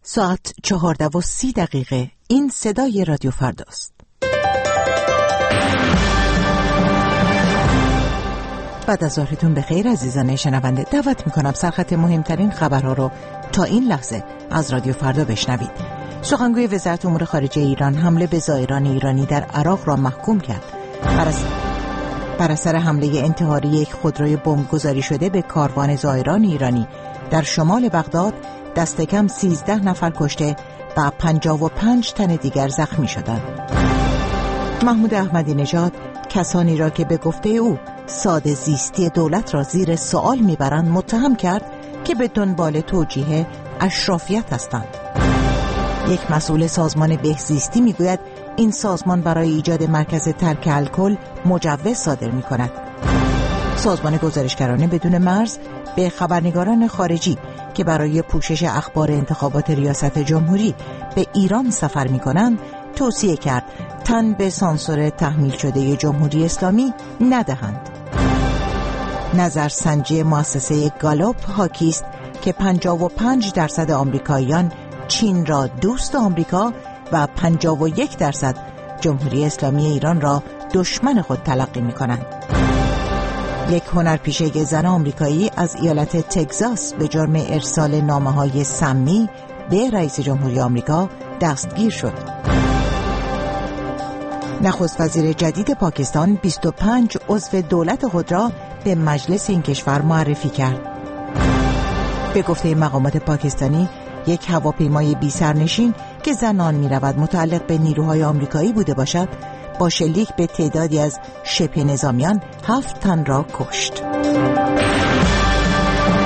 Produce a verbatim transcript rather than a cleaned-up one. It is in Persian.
ساعت چهارده و سی دقیقه. این صدای رادیو فرداست. بعد از ظهرتون بخیر عزیزان شنونده. دعوت میکنم سرخط مهمترین خبرها رو تا این لحظه از رادیو فردا بشنوید. سخنگوی وزارت امور خارجه ایران حمله به زائران ایرانی در عراق را محکوم کرد. بر اثر حمله انتحاری یک خودروی بمبگذاری شده به کاروان زائران ایرانی در شمال بغداد دست کم سیزده نفر کشته و پنجاه و پنج تن دیگر زخمی شدند. محمود احمدی نژاد کسانی را که به گفته او ساده زیستی دولت را زیر سوال میبرند متهم کرد که به دنبال توجیه اشرافیت هستند. یک مسئول سازمان بهزیستی میگوید این سازمان برای ایجاد مرکز ترک الکل مجوز صادر میکند. سازمان گزارشگران بدون مرز به خبرنگاران خارجی که برای پوشش اخبار انتخابات ریاست جمهوری به ایران سفر میکنند توصیه کرد تن به سانسور تحمیل شده جمهوری اسلامی ندهند. نظرسنجی مؤسسه گالوپ حاکی است که پنجاه و پنج درصد آمریکاییان چین را دوست آمریکا و پنجاه و یک درصد جمهوری اسلامی ایران را دشمن خود تلقی می‌کنند. یک هنرپیشه زن آمریکایی از ایالت تگزاس به جرم ارسال نامه‌های سمی به رئیس جمهوری آمریکا دستگیر شد. نخست وزیر جدید پاکستان بیست و پنج عضو دولت خود را به مجلس این کشور معرفی کرد. به گفته مقامات پاکستانی یک هواپیمای بی سرنشین که زنان می رود متعلق به نیروهای آمریکایی بوده باشد با شلیک به تعدادی از شبه نظامیان هفت تن را کشت.